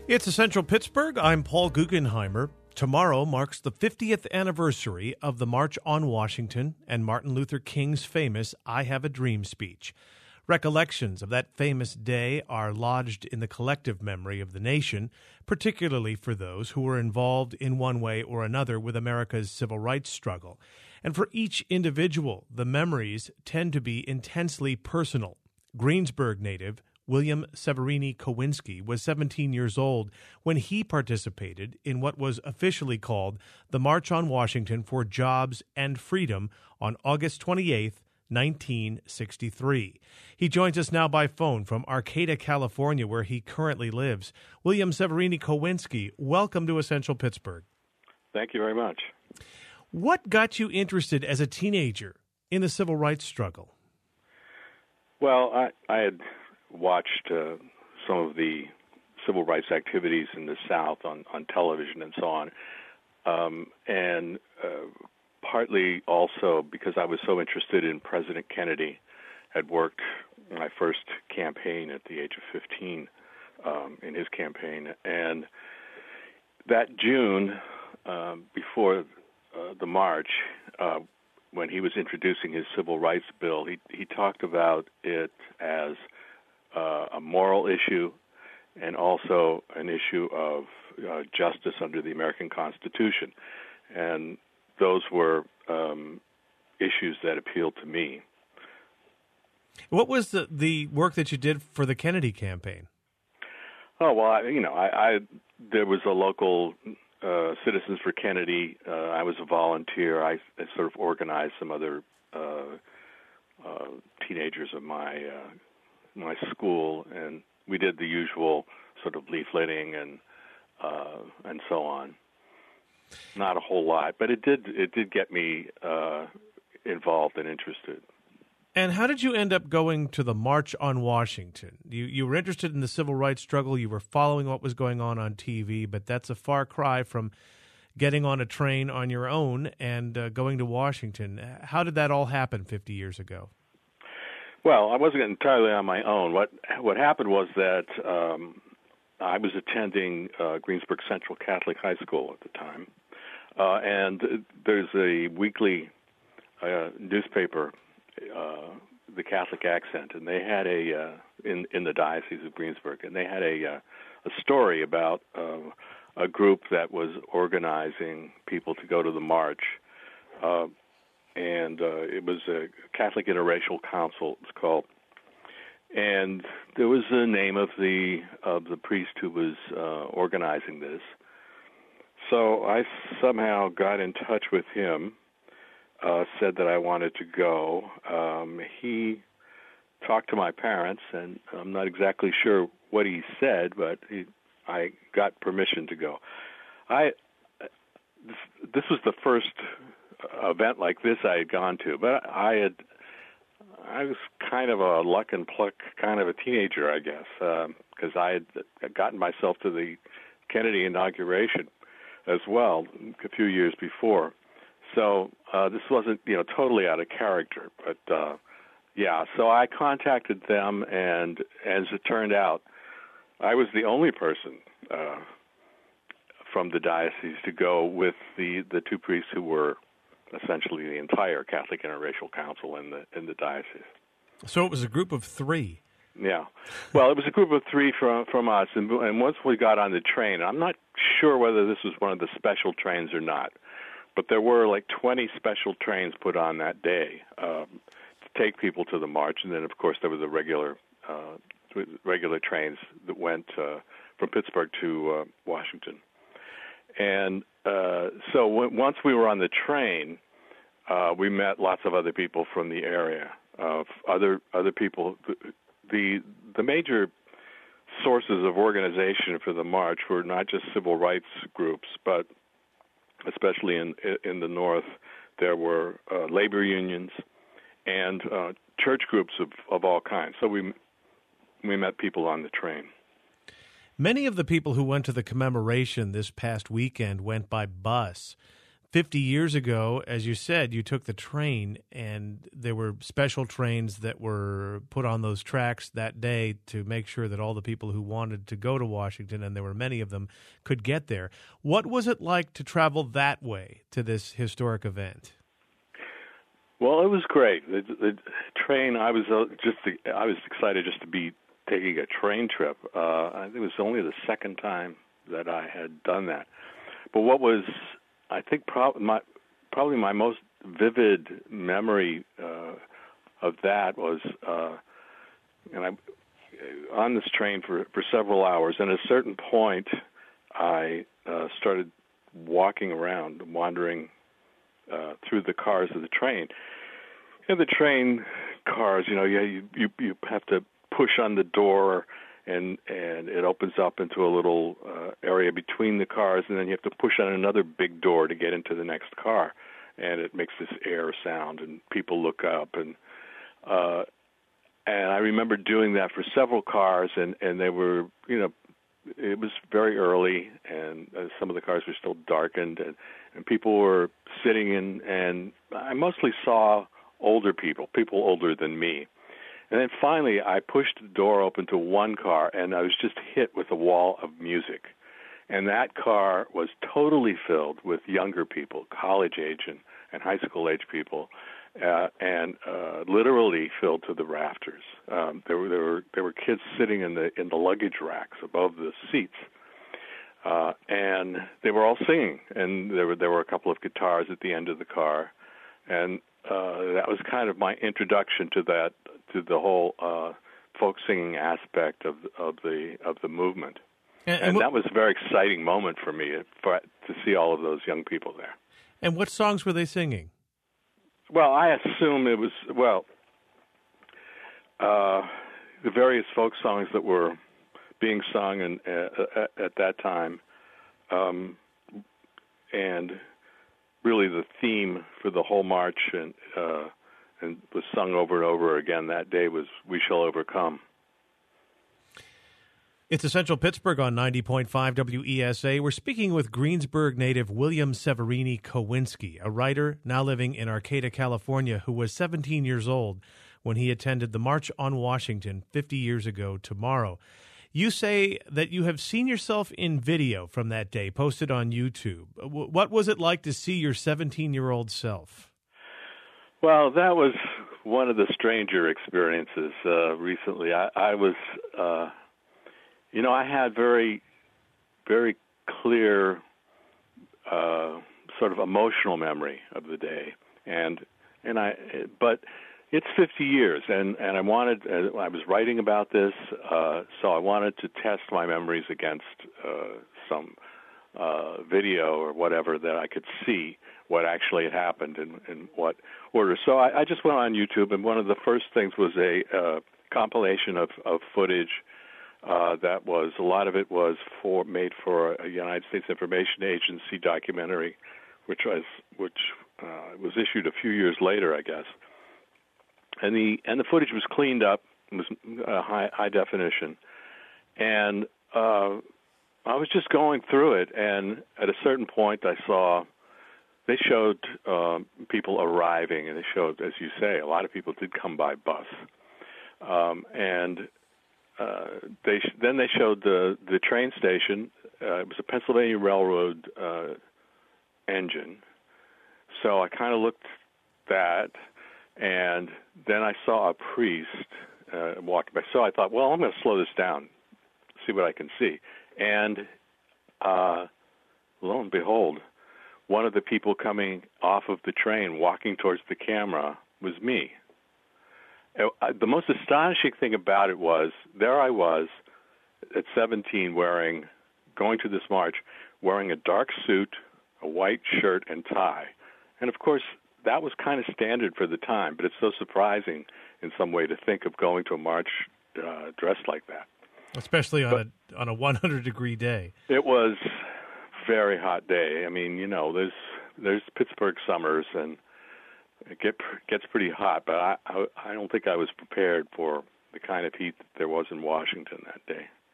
It's Essential Pittsburgh. I'm Paul Guggenheimer. Tomorrow marks the 50th anniversary of the March on Washington and Martin Luther King's famous I Have a Dream speech. Recollections of that famous day are lodged in the collective memory of the nation, particularly for those who were involved in one way or another with America's civil rights struggle. And for each individual, the memories tend to be intensely personal. Greensburg native William Severini Kowinski was 17 years old when he participated in what was officially called the March on Washington for Jobs and Freedom on August 28, 1963. He joins us now by phone from Arcata, California, where he currently lives. William Severini Kowinski, welcome to Essential Pittsburgh. Thank you very much. What got you interested as a teenager in the civil rights struggle? Well, I had watched some of the civil rights activities in the South on television and so on, and partly also because I was so interested in President Kennedy. Had worked my first campaign at the age of 15 in his campaign, and that June before the march, when he was introducing his civil rights bill, he talked about it as a moral issue and also an issue of justice under the American Constitution. And those were issues that appealed to me. What was the work that you did for the Kennedy campaign? Oh, well, there was a local Citizens for Kennedy. I was a volunteer. I sort of organized some other teenagers of my school, and we did the usual sort of leafleting and so on. Not a whole lot, but it did get me involved and interested. And how did you end up going to the March on Washington? You were interested in the civil rights struggle. You were following what was going on TV, but that's a far cry from getting on a train on your own and going to Washington. How did that all happen 50 years ago? Well, I wasn't entirely on my own. What happened was that I was attending Greensburg Central Catholic High School at the time, and there's a weekly newspaper, the Catholic Accent, and they had in the Diocese of Greensburg, and they had a story about a group that was organizing people to go to the march. And it was a Catholic Interracial Council, it's called. And there was the name of the priest who was organizing this. So I somehow got in touch with him, said that I wanted to go. He talked to my parents, and I'm not exactly sure what he said, but I got permission to go. This was the first event like this I had gone to, but I was kind of a luck and pluck kind of a teenager, I guess, because I had gotten myself to the Kennedy inauguration as well a few years before. So this wasn't, totally out of character, but so I contacted them, and as it turned out, I was the only person from the diocese to go with the two priests who were essentially the entire Catholic Interracial Council in the diocese. So it was a group of three. Yeah. Well, it was a group of three from us, and once we got on the train, I'm not sure whether this was one of the special trains or not, but there were like 20 special trains put on that day to take people to the march, and then, of course, there was the regular trains that went from Pittsburgh to Washington. And so once we were on the train, we met lots of other people from the area, other people. The major sources of organization for the march were not just civil rights groups, but especially in the North, there were labor unions and church groups of all kinds. So we met people on the train. Many of the people who went to the commemoration this past weekend went by bus. 50 years ago, as you said, you took the train, and there were special trains that were put on those tracks that day to make sure that all the people who wanted to go to Washington, and there were many of them, could get there. What was it like to travel that way to this historic event? Well, it was great. The train. I was excited just to be taking a train trip. I think it was only the second time that I had done that. But what was, I think, probably my most vivid memory of that was, and I on this train for several hours. And at a certain point, I started walking around, wandering through the cars of the train. And the train cars, you have to push on the door, and it opens up into a little area between the cars, and then you have to push on another big door to get into the next car, and it makes this air sound, and people look up, and I remember doing that for several cars, and they were, it was very early, and some of the cars were still darkened, and people were sitting in, and I mostly saw older people older than me. And then finally, I pushed the door open to one car, and I was just hit with a wall of music. And that car was totally filled with younger people, college age and high school age people, and literally filled to the rafters. There were kids sitting in the luggage racks above the seats, and they were all singing. And there were a couple of guitars at the end of the car, and that was kind of my introduction to the whole folk singing aspect of the movement, and that was a very exciting moment for me to see all of those young people there. And what songs were they singing? Well, I assume it was the various folk songs that were being sung at that time, and really the theme for the whole march and was sung over and over again that day was "We Shall Overcome." It's Essential Pittsburgh on 90.5 WESA. We're speaking with Greensburg native William Severini Kowinski, a writer now living in Arcata, California, who was 17 years old when he attended the March on Washington 50 years ago tomorrow. You say that you have seen yourself in video from that day, posted on YouTube. What was it like to see your 17-year-old self? Well, that was one of the stranger experiences recently. I was, I had very, very clear sort of emotional memory of the day, but it's 50 years, and I wanted. I was writing about this, so I wanted to test my memories against some video or whatever that I could see what actually had happened in what order. So I just went on YouTube, and one of the first things was a compilation of footage that was, a lot of it was made for a United States Information Agency documentary, which was issued a few years later, I guess. And the footage was cleaned up. It was high definition, and I was just going through it. And at a certain point, I saw they showed people arriving, and they showed, as you say, a lot of people did come by bus, and then they showed the train station. It was a Pennsylvania Railroad engine, so I kind of looked at that. And then I saw a priest walking by. So I thought, well, I'm going to slow this down, see what I can see. And lo and behold, one of the people coming off of the train, walking towards the camera, was me. The most astonishing thing about it was, there I was at 17 going to this march, wearing a dark suit, a white shirt, and tie. And of course, that was kind of standard for the time, but it's so surprising in some way to think of going to a march dressed like that. Especially on a 100-degree day. It was a very hot day. I mean, there's Pittsburgh summers, and it gets pretty hot, but I don't think I was prepared for the kind of heat that there was in Washington that day.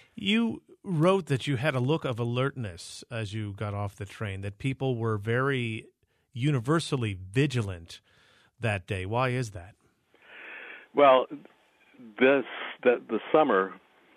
You wrote that you had a look of alertness as you got off the train, that people were very universally vigilant that day. Why is that? Well, that summer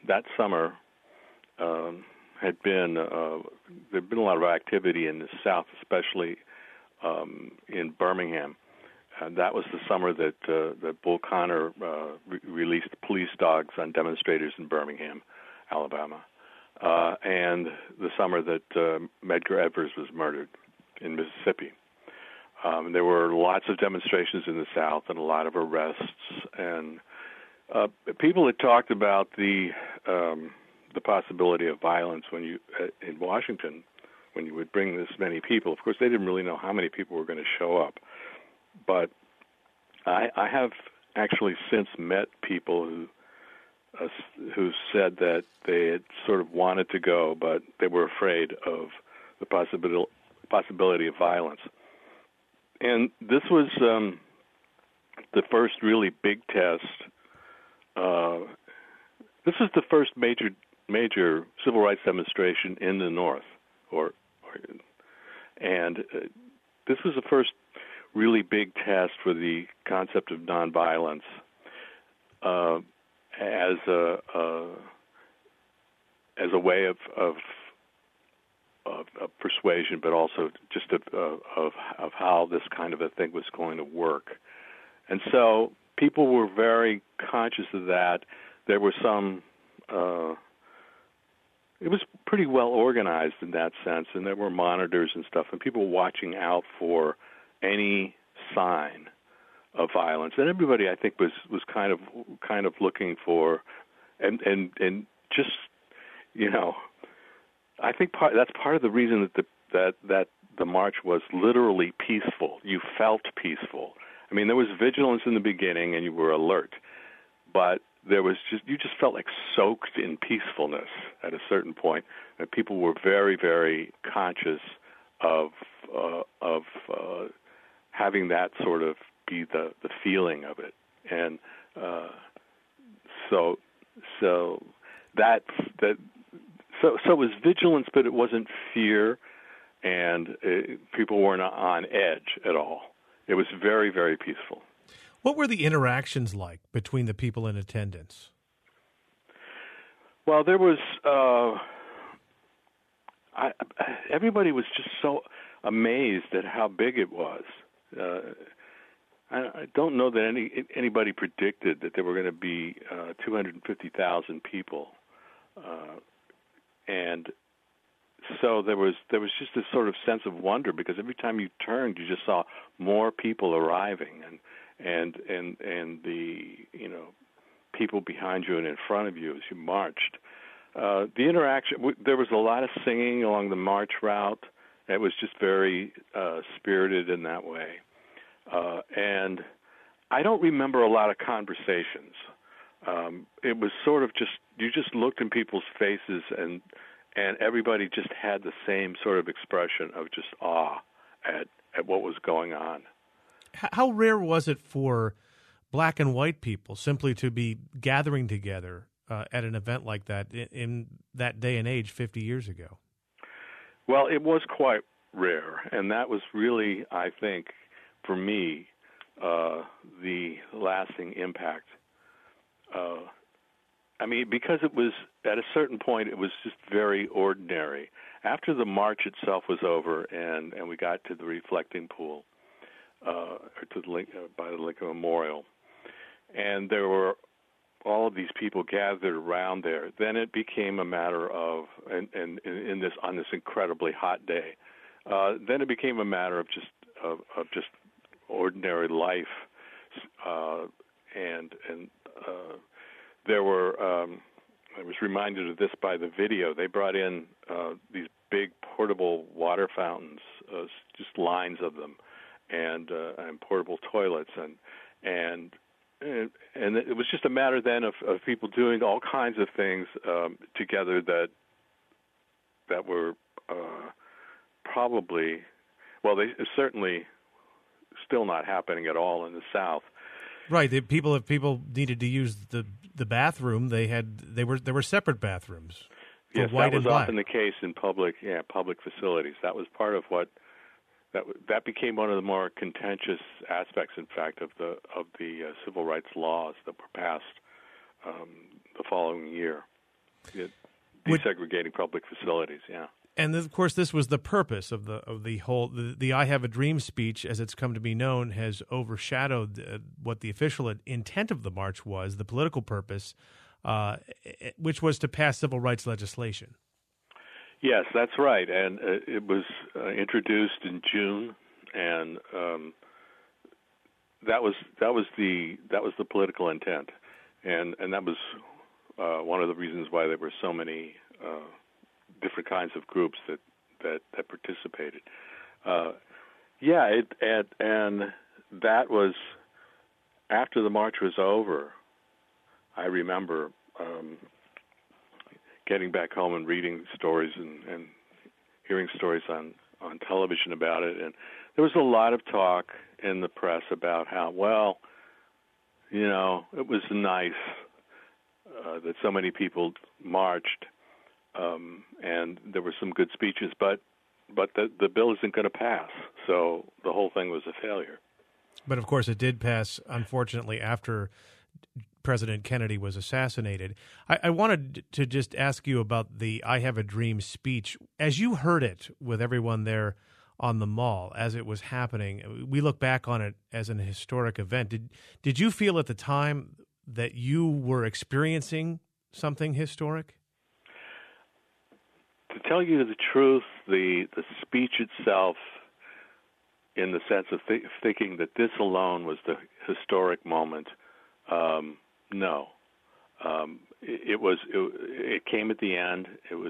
had been there'd been a lot of activity in the South, especially in Birmingham. That was the summer that Bull Connor released police dogs on demonstrators in Birmingham, Alabama, and the summer that Medgar Evers was murdered in Mississippi. There were lots of demonstrations in the South and a lot of arrests, and people had talked about the possibility of violence when you in Washington, when you would bring this many people. Of course, they didn't really know how many people were going to show up, but I have actually since met people who said that they had sort of wanted to go, but they were afraid of the possibility of violence. And this was the first really big test. This was the first major civil rights demonstration in the North, and this was the first really big test for the concept of nonviolence as a way of persuasion, but also just of how this kind of a thing was going to work. And so people were very conscious of that. There were some. It was pretty well organized in that sense, and there were monitors and stuff, and people watching out for any sign of violence. And everybody, I think, was kind of looking for, and just, you know, I think that's part of the reason that the march was literally peaceful. You felt peaceful. I mean, there was vigilance in the beginning, and you were alert, but you just felt like soaked in peacefulness at a certain point, and people were very, very conscious of having that sort of be the feeling of it, and so it was vigilance, but it wasn't fear, and people weren't on edge at all. It was very, very peaceful. What were the interactions like between the people in attendance? Well, there was everybody was just so amazed at how big it was. I don't know that anybody predicted that there were going to be 250,000 people, and so there was just this sort of sense of wonder, because every time you turned, you just saw more people arriving, and the, you know, people behind you and in front of you as you marched. The interaction, there was a lot of singing along the march route. It was just very spirited in that way. And I don't remember a lot of conversations. It was sort of you just looked in people's faces, and everybody just had the same sort of expression of just awe at what was going on. How rare was it for black and white people simply to be gathering together at an event like that in that day and age 50 years ago? Well, it was quite rare, and that was really, I think, for me, the lasting impact. I mean, because it was, at a certain point, it was just very ordinary. After the march itself was over and we got to the reflecting pool, or to by the Lincoln Memorial, and there were all of these people gathered around there, then it became a matter of, and on this incredibly hot day, then it became a matter of just ordinary life, and there were. I was reminded of this by the video. They brought in these big portable water fountains, just lines of them, and portable toilets, and it was just a matter then of people doing all kinds of things together that were probably, well, they certainly still not happening at all in the South. Right. People needed to use the the bathroom, there were separate bathrooms. Yes, white that was and black. often the case in public facilities. That was part of what that became one of the more contentious aspects, in fact, of the civil rights laws that were passed the following year, desegregating public facilities. Yeah. And of course, this was the purpose of the whole the "I Have a Dream" speech, as it's come to be known, has overshadowed what the official intent of the march was, the political purpose, which was to pass civil rights legislation. Yes, that's right, and it was introduced in June, and that was the political intent, and that was one of the reasons why there were so many different kinds of groups that participated. And that was after the march was over. I remember getting back home and reading stories and hearing stories on television about it, and there was a lot of talk in the press about how, well, it was nice that so many people marched, and there were some good speeches, but the bill isn't going to pass, so the whole thing was a failure. But of course, it did pass, unfortunately, after President Kennedy was assassinated. I wanted to just ask you about the "I Have a Dream" speech. As you heard it with everyone there on the Mall, as it was happening, we look back on it as an historic event. Did you feel at the time that you were experiencing something historic? To tell you the truth, the speech itself, in the sense of thinking that this alone was the historic moment, no. It came at the end.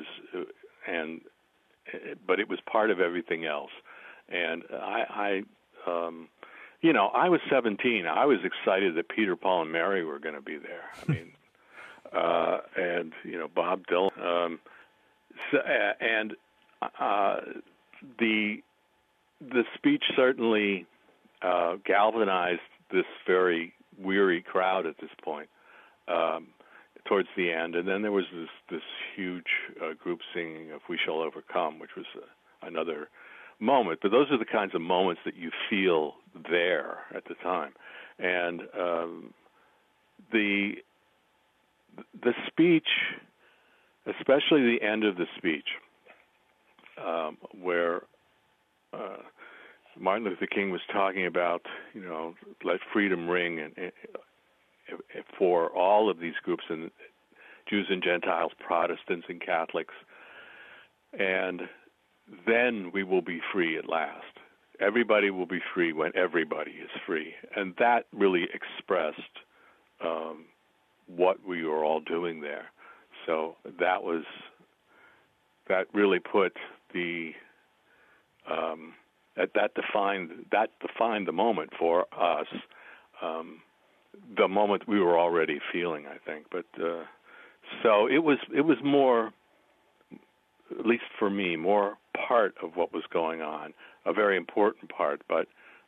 But it was part of everything else. And I was 17. I was excited that Peter, Paul, and Mary were going to be there. I mean, and Bob Dylan. The speech certainly galvanized this very weary crowd at this point towards the end, and then there was this huge group singing of "We Shall Overcome," which was another moment. But those are the kinds of moments that you feel there at the time, and the speech, especially the end of the speech, where Martin Luther King was talking about, let freedom ring, and for all of these groups, and Jews and Gentiles, Protestants and Catholics, and then we will be free at last. Everybody will be free when everybody is free, and that really expressed what we were all doing there. So that really put that defined the moment for us. The moment we were already feeling, I think. But so it was more, at least for me, more part of what was going on, a very important part, but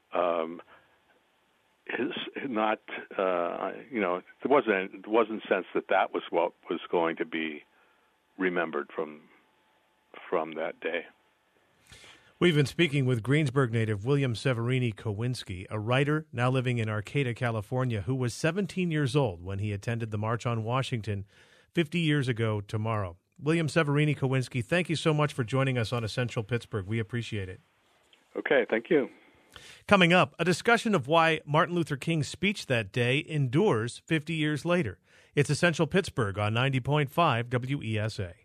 not, it wasn't sense that was what was going to be remembered from that day. We've been speaking with Greensburg native William Severini Kowinski, a writer now living in Arcata, California, who was 17 years old when he attended the March on Washington 50 years ago tomorrow. William Severini Kowinski, thank you so much for joining us on Essential Pittsburgh. We appreciate it. Okay, thank you. Coming up, a discussion of why Martin Luther King's speech that day endures 50 years later. It's Essential Pittsburgh on 90.5 WESA.